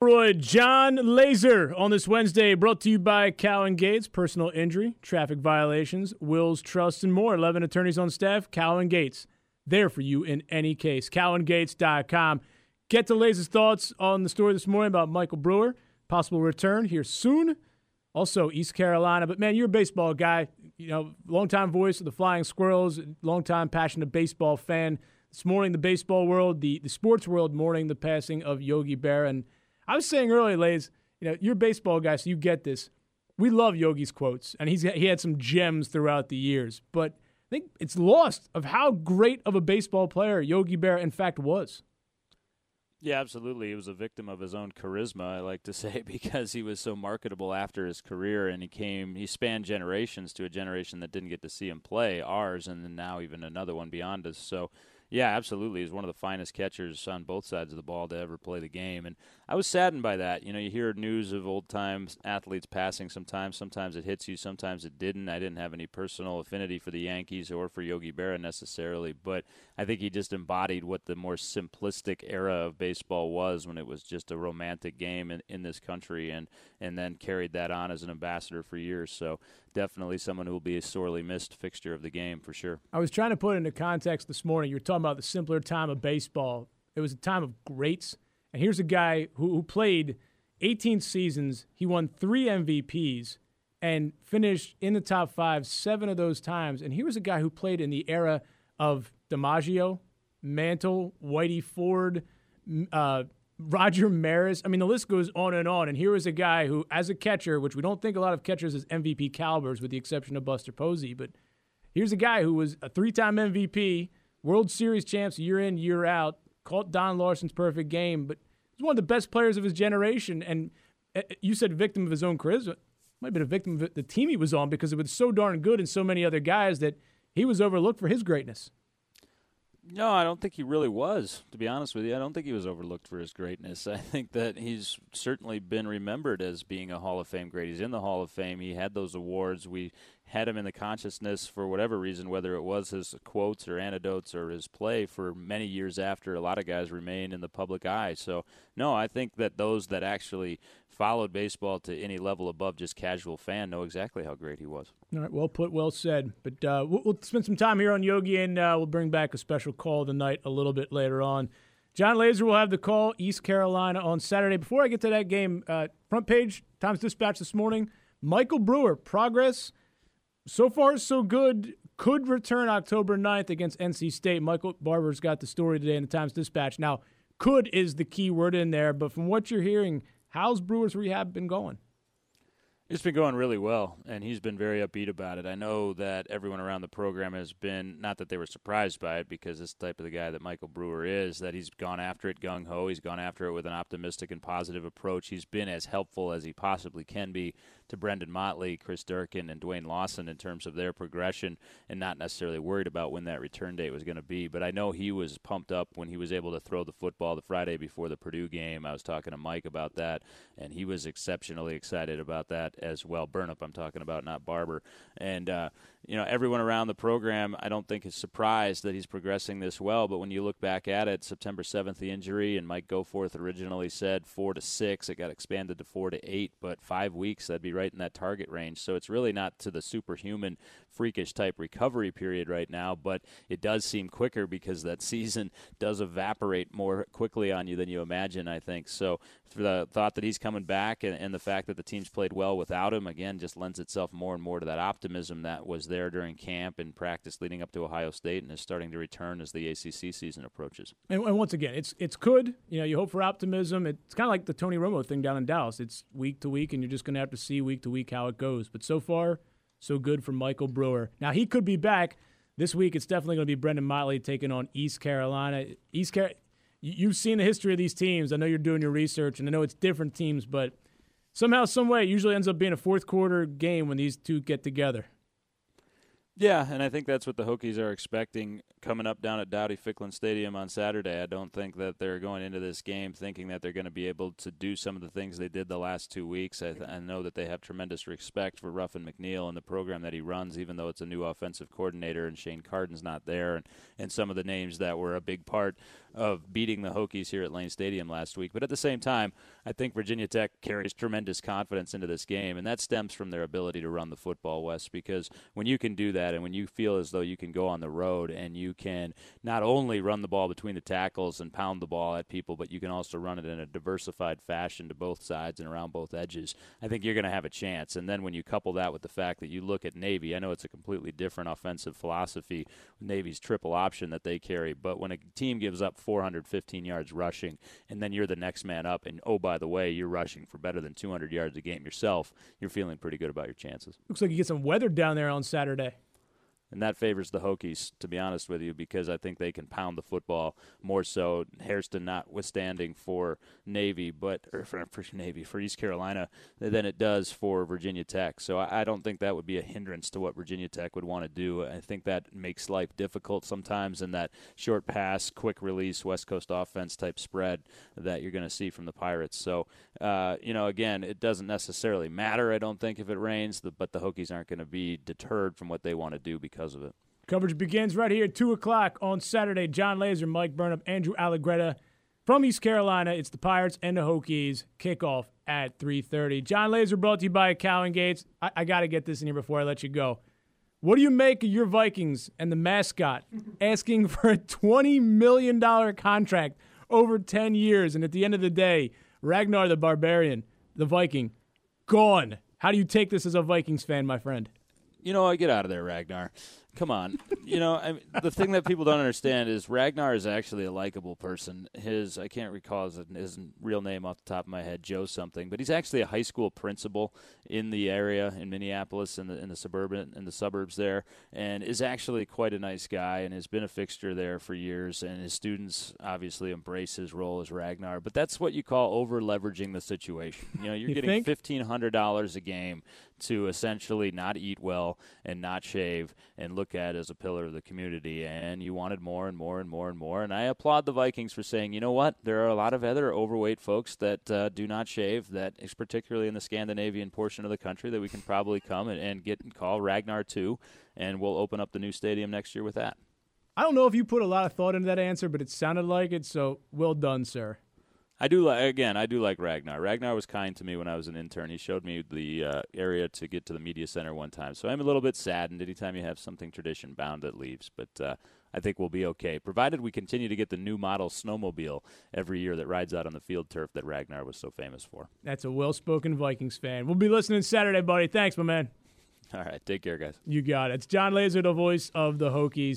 Roy, John Laser on this Wednesday, brought to you by Cowan Gates, personal injury, traffic violations, wills, trusts, and more. 11 attorneys on staff, Cowan Gates, there for you in any case. CowanGates.com. Get to Laser's thoughts on the story this morning about Michael Brewer, possible return here soon. Also, East Carolina. But, man, you're a baseball guy, longtime voice of the Flying Squirrels, longtime passionate baseball fan. This morning, the baseball world, the sports world mourning the passing of Yogi Berra. And I was saying earlier, Lays, you're a baseball guy, so you get this. We love Yogi's quotes, and he had some gems throughout the years. But I think it's lost of how great of a baseball player Yogi Berra, in fact, was. Yeah, absolutely. He was a victim of his own charisma, I like to say, because he was so marketable after his career, and he spanned generations to a generation that didn't get to see him play, ours, and then now even another one beyond us. So, yeah, absolutely. He's one of the finest catchers on both sides of the ball to ever play the game. And I was saddened by that. You hear news of old-time athletes passing sometimes. Sometimes it hits you, sometimes it didn't. I didn't have any personal affinity for the Yankees or for Yogi Berra necessarily, but I think he just embodied what the more simplistic era of baseball was when it was just a romantic game in this country, and then carried that on as an ambassador for years. So definitely someone who will be a sorely missed fixture of the game for sure. I was trying to put it into context this morning. You were talking about the simpler time of baseball. It was a time of greats. And here's a guy who played 18 seasons. He won 3 MVPs and finished in the top 5 7 of those times. And he was a guy who played in the era of DiMaggio, Mantle, Whitey Ford, Roger Maris. I mean, the list goes on. And here was a guy who, as a catcher, which we don't think a lot of catchers as MVP calibers with the exception of Buster Posey, but here's a guy who was a 3-time MVP, World Series champs year in, year out, called Don Larsen's perfect game, but he's one of the best players of his generation. And you said victim of his own charisma. Might have been a victim of the team he was on because it was so darn good and so many other guys that he was overlooked for his greatness. No, I don't think he really was, to be honest with you. I don't think he was overlooked for his greatness. I think that he's certainly been remembered as being a Hall of Fame great. He's in the Hall of Fame. He had those awards. We had him in the consciousness for whatever reason, whether it was his quotes or anecdotes or his play for many years after a lot of guys remain in the public eye. So, no, I think that those that actually followed baseball to any level above just casual fan know exactly how great he was. All right, well put, well said. But we'll spend some time here on Yogi, and we'll bring back a special call tonight a little bit later on. John Laser will have the call, East Carolina on Saturday. Before I get to that game, front page, Times-Dispatch this morning, Michael Brewer, progress. So far, so good. Could return October 9th against NC State. Michael Barber's got the story today in the Times-Dispatch. Now, could is the key word in there, but from what you're hearing, how's Brewer's rehab been going? It's been going really well, and he's been very upbeat about it. I know that everyone around the program has been, not that they were surprised by it, because it's the type of the guy that Michael Brewer is, that he's gone after it gung-ho. He's gone after it with an optimistic and positive approach. He's been as helpful as he possibly can be to Brendan Motley, Chris Durkin, and Dwayne Lawson in terms of their progression, and not necessarily worried about when that return date was going to be. But I know he was pumped up when he was able to throw the football the Friday before the Purdue game. I was talking to Mike about that, and he was exceptionally excited about that as well. Burnup I'm talking about, not Barber. And, everyone around the program I don't think is surprised that he's progressing this well, but when you look back at it, September 7th, the injury, and Mike Goforth originally said 4 to 6. It got expanded to 4 to 8, but 5 weeks, that'd be right in that target range. So it's really not to the superhuman, freakish type recovery period right now, but it does seem quicker because that season does evaporate more quickly on you than you imagine, I think. So for the thought that he's coming back and the fact that the team's played well without him, again, just lends itself more and more to that optimism that was there during camp and practice leading up to Ohio State and is starting to return as the ACC season approaches. And once again, it's good. You hope for optimism. It's kind of like the Tony Romo thing down in Dallas. It's week to week, and you're just going to have to see week to week how it goes. But so far, so good for Michael Brewer. Now, he could be back. This week, it's definitely going to be Brendan Motley taking on East Carolina. You've seen the history of these teams. I know you're doing your research, and I know it's different teams, but somehow, some way, it usually ends up being a fourth-quarter game when these two get together. Yeah, and I think that's what the Hokies are expecting coming up down at Dowdy-Ficklin Stadium on Saturday. I don't think that they're going into this game thinking that they're going to be able to do some of the things they did the last 2 weeks. I know that they have tremendous respect for Ruffin McNeil and the program that he runs, even though it's a new offensive coordinator and Shane Carden's not there, and some of the names that were a big part of beating the Hokies here at Lane Stadium last week. But at the same time, I think Virginia Tech carries tremendous confidence into this game, and that stems from their ability to run the football, Wes, because when you can do that and when you feel as though you can go on the road and you can not only run the ball between the tackles and pound the ball at people, but you can also run it in a diversified fashion to both sides and around both edges, I think you're going to have a chance. And then when you couple that with the fact that you look at Navy, I know it's a completely different offensive philosophy, Navy's triple option that they carry, but when a team gives up 415 yards rushing and then you're the next man up and, oh, by the way, you're rushing for better than 200 yards a game yourself, you're feeling pretty good about your chances. Looks like you get some weather down there on Saturday. And that favors the Hokies, to be honest with you, because I think they can pound the football more so, Hairston notwithstanding for Navy, for East Carolina, than it does for Virginia Tech. So I don't think that would be a hindrance to what Virginia Tech would want to do. I think that makes life difficult sometimes in that short pass, quick release, West Coast offense type spread that you're going to see from the Pirates. So, again, it doesn't necessarily matter, I don't think, if it rains, but the Hokies aren't going to be deterred from what they want to do because of it. Coverage begins right here at 2 o'clock on Saturday. John Laser, Mike Burnham, Andrew Allegretta from East Carolina. It's the Pirates and the Hokies. Kickoff at 3:30. John Laser brought to you by Cowan Gates. I got to get this in here before I let you go. What do you make of your Vikings and the mascot asking for a $20 million contract over 10 years? And at the end of the day, Ragnar the Barbarian, the Viking, gone. How do you take this as a Vikings fan, my friend? Get out of there, Ragnar. Come on. The thing that people don't understand is Ragnar is actually a likable person. I can't recall his real name off the top of my head, Joe something, but he's actually a high school principal in the area in Minneapolis in the suburbs there, and is actually quite a nice guy and has been a fixture there for years, and his students obviously embrace his role as Ragnar. But that's what you call over-leveraging the situation. You're getting $1,500 a game to essentially not eat well and not shave and look at as a pillar of the community, and you wanted more and more and more and more. And I applaud the Vikings for saying, you know what, there are a lot of other overweight folks that do not shave, that is particularly in the Scandinavian portion of the country, that we can probably come and get and call Ragnar too, and we'll open up the new stadium next year with that. I don't know if you put a lot of thought into that answer, but it sounded like it, so well done, sir. I do like Ragnar. Ragnar was kind to me when I was an intern. He showed me the area to get to the media center one time. So I'm a little bit saddened anytime you have something tradition-bound that leaves. But I think we'll be okay, provided we continue to get the new model snowmobile every year that rides out on the field turf that Ragnar was so famous for. That's a well-spoken Vikings fan. We'll be listening Saturday, buddy. Thanks, my man. All right, take care, guys. You got it. It's John Laser, the voice of the Hokies.